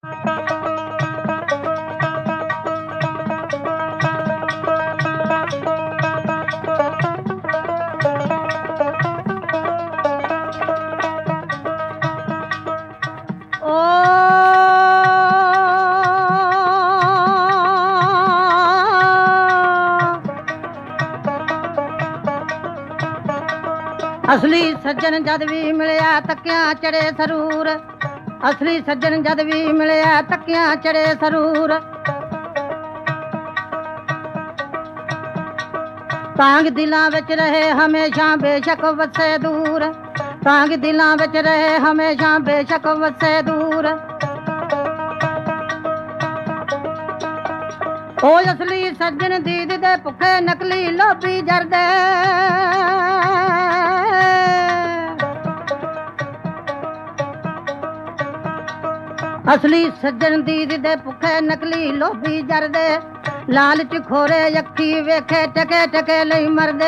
असली सज्जन जद भी मिलिया तकिया चढ़े सरूर। असली सज्जन जद भी मिलिया तकिया चढ़े सरूर। तांग दिलां विच रहे हमेशा बेशक वसे दूर। तांग दिलां विच रहे हमेशा बेशक वसे दूर। ओ असली सज्जन दीद दे भुखे नकली लोभी जरदे। असली सज्जन दीद दे भुखे नकली लोभी जरदे। लालच खोरे अखी वेखे टके टके लई मरदे।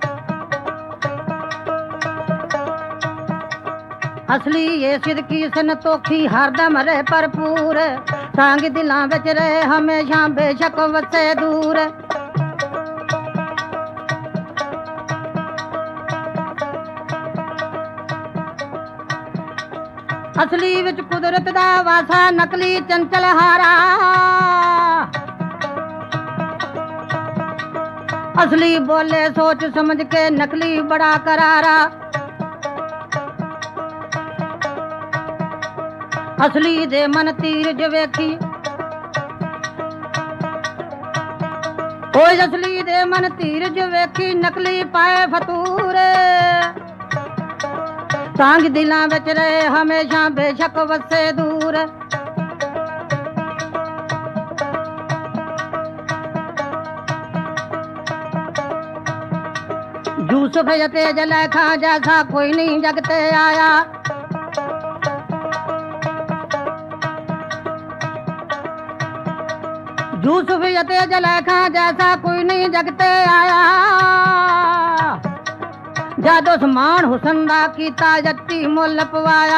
असली ये सिदकी संतोखी हरदम रहे भरपूर। तांग दिलां विच रहे हमेशा बेशक वसे दूर। असली विच कुदरत दा वासा नकली चंचल हारा। असली बोले सोच समझ के नकली बड़ा करारा। असली दे मन तीर ज वेखी। ओए असली दे मन तीर ज वेखी नकली पाए फतूर। तांग दिलां विच रहे हमेशा बेशक वसे दूर। यूसुफ यते जलैखा जैसा कोई नहीं जगते आया। यूसुफ यते जलैखा जैसा कोई नहीं जगते आया। जद उस मान हुसन दा कीता जट्टी मुल पवाया।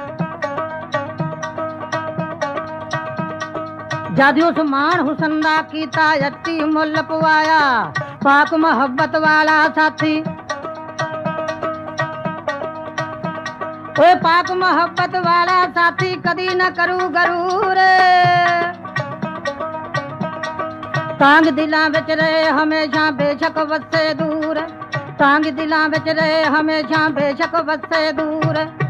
जद उस मान हुसन दा कीता जट्टी मुल पवाया। पाक मोहब्बत वाला साथी। ओए पाक मोहब्बत वाला साथी कदी न करू गरूर। तांग दिलां विच रहे हमेशा बेशक वसे दूर। तांग दिलां विच रहे हमेशा बेशक वसे दूर।